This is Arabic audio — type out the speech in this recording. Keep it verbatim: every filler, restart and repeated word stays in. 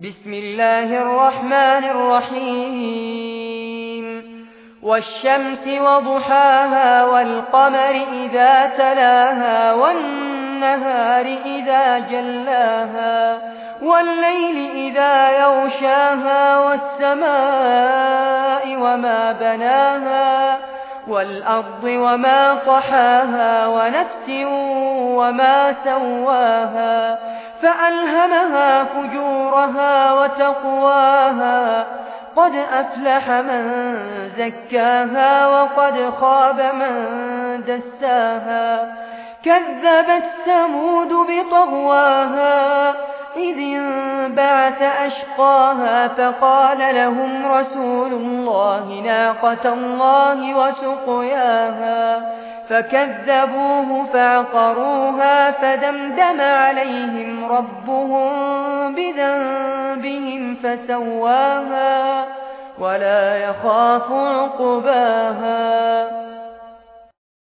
بسم الله الرحمن الرحيم والشمس وضحاها والقمر إذا تلاها والنهار إذا جلاها والليل إذا يغشاها والسماء وما بناها والأرض وما طحاها ونفس وما سواها فألهمها فجورها وتقواها قد أفلح من زكاها وقد خاب من دساها كذبت ثمود بطغواها إذ انبعث أشقاها فقال لهم رسول الله ناقة الله وسقياها فكذبوه فعقروها فدمدم عليهم ربهم بذنبهم فسواها ولا يخاف عقباها.